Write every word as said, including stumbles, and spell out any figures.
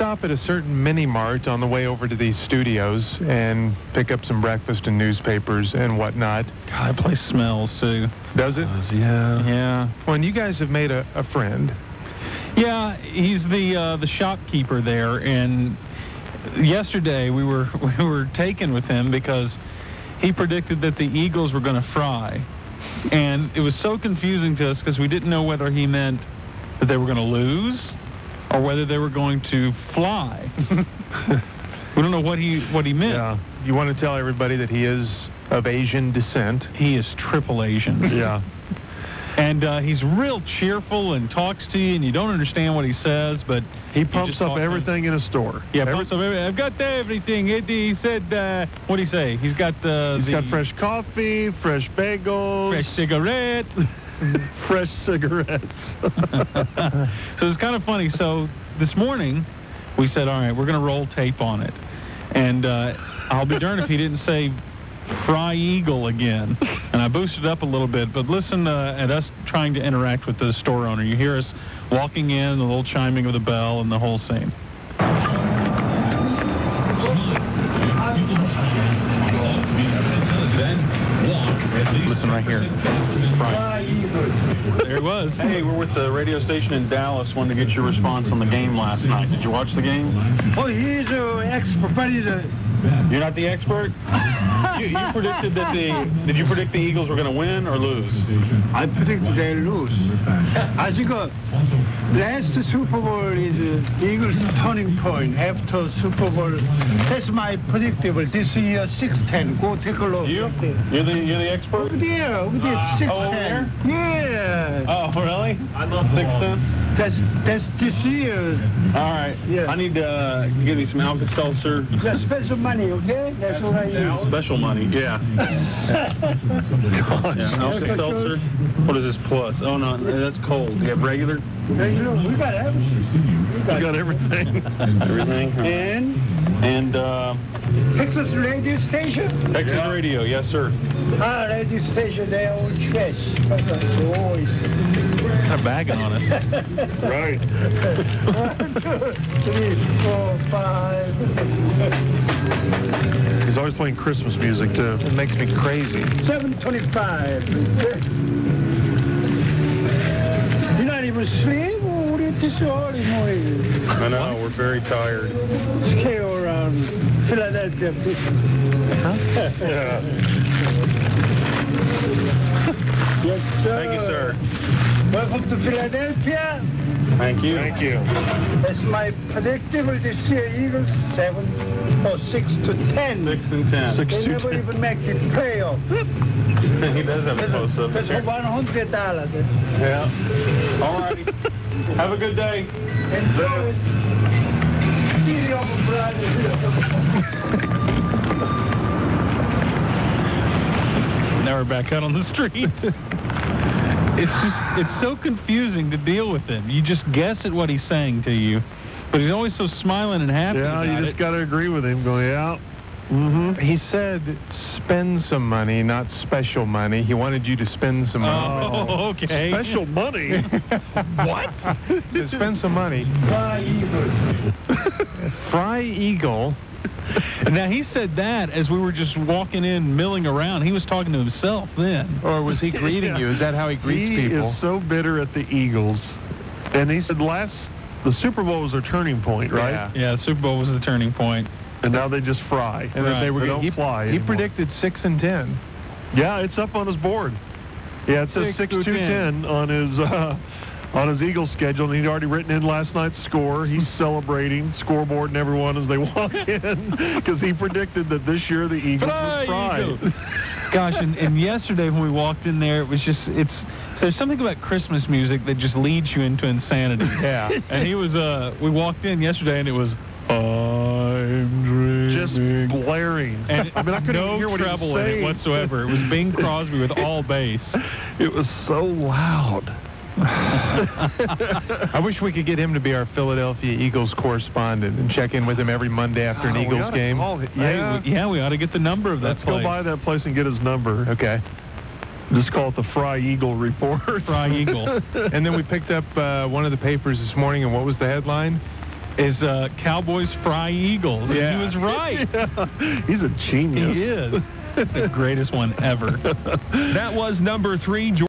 stop at a certain mini-mart on the way over to these studios and pick up some breakfast and newspapers and whatnot. God, that place smells, too. Does it? Does, yeah. Yeah. Well, and you guys have made a, a friend. Yeah, he's the uh, the shopkeeper there, and yesterday we were we were taken with him because he predicted that the Eagles were going to fry, and it was so confusing to us because we didn't know whether he meant that they were going to lose or whether they were going to fly. We don't know what he what he meant. Yeah. You want to tell everybody that he is of Asian descent. He is triple Asian. Yeah. And uh, he's real cheerful and talks to you, and you don't understand what he says, but he pumps up everything in a store. Yeah, Every- pumps up everything. I've got everything. It, he said, uh, what did he say? He's got uh, He's the got fresh coffee, fresh bagels, fresh cigarette, fresh cigarettes. So it's kind of funny. So this morning, we said, all right, we're going to roll tape on it, and uh, I'll be darned if he didn't say Fry Eagle again. And I boosted up a little bit, but listen uh, at us trying to interact with the store owner. You hear us walking in, the little chiming of the bell, and the whole scene. Listen right here. Fry. There it was. Hey, we're with the radio station in Dallas. Wanted to get your response on the game last night. Did you watch the game? Oh, he's an expert, but he's a... You're not the expert? you, you predicted that the... Did you predict the Eagles were going to win or lose? I predicted they lose. I think uh, last Super Bowl is uh, Eagles' turning point after Super Bowl. That's my predictable. This year, six ten. Go take a look. You? You're the, you're the expert? Over there. Over there, six ten. Oh, over there? Yeah. Oh, really? six ten? That's, that's this year. All right. Yeah. I need to uh, give you some Alka-Seltzer. That's special money, okay? That's what I use. Special money, yeah. yeah. Alka-Seltzer. What is this plus? Oh, no, that's cold. You have regular? Regular. We got everything. We got, We got everything. Everything? And? And, uh... Texas radio station? Texas yeah. Radio, yes, sir. Ah, radio station, they're all trash. Always. They're bagging on us. Right. One, two, three, four, five. He's always playing Christmas music, too. It makes me crazy. seven twenty-five. You're not even asleep? What are you this early morning? I know, we're very tired. Stay around Philadelphia. Huh? Yeah. Yes, sir. Thank you, sir. Welcome to Philadelphia. Thank you. Thank you. That's my predictable this year. Eagles seven or six to ten. Six and ten. Six They to never ten. even make it playoff. He does have a post-up. That's one hundred dollars. Yeah. All righty. Have a good day. Enjoy it. See you, brother. Now we're back out on the street. It's just, it's so confusing to deal with him. You just guess at what he's saying to you, but he's always so smiling and happy Yeah, about you just it. got to agree with him. Going out. Mm-hmm. He said spend some money, not special money. He wanted you to spend some money. Oh, okay. Special money? What? He said spend some money. Fry Eagle. Fry Eagle. Now, he said that as we were just walking in, milling around. He was talking to himself then. Or was he greeting Yeah. you? Is that how he greets he people? is so bitter at the Eagles. And he said last, the Super Bowl was their turning point, right? Yeah. Yeah, the Super Bowl was the turning point. And now they just fry. And then Right. they were They gonna- don't he, fly He anymore. predicted six and ten. Yeah, it's up on his board. Yeah, it says Six six to to ten on his uh, on his Eagles schedule, and he'd already written in last night's score. He's celebrating scoreboard and everyone as they walk in because he predicted that this year the Eagles Fry would fry. Eagle. Gosh, and, and yesterday when we walked in there, it was just, it's, there's something about Christmas music that just leads you into insanity. Yeah. And he was, uh, we walked in yesterday and it was, I'm dreaming. Just blaring. And I mean, I couldn't no even hear what he was treble in it saying. whatsoever. It was Bing Crosby with all bass. It was so loud. I wish we could get him to be our Philadelphia Eagles correspondent and check in with him every Monday after an Oh, we Eagles oughta game. call it. Hey, Yeah. we, yeah, we ought to get the number of that Let's place. go by that place and get his number. Okay. Just call it the Fry Eagle Report. Fry Eagle. And then we picked up uh, one of the papers this morning, and what was the headline? is uh, Cowboys fry Eagles. And Yeah. he was right. Yeah. He's a genius. He is. It's the greatest one ever. That was number three.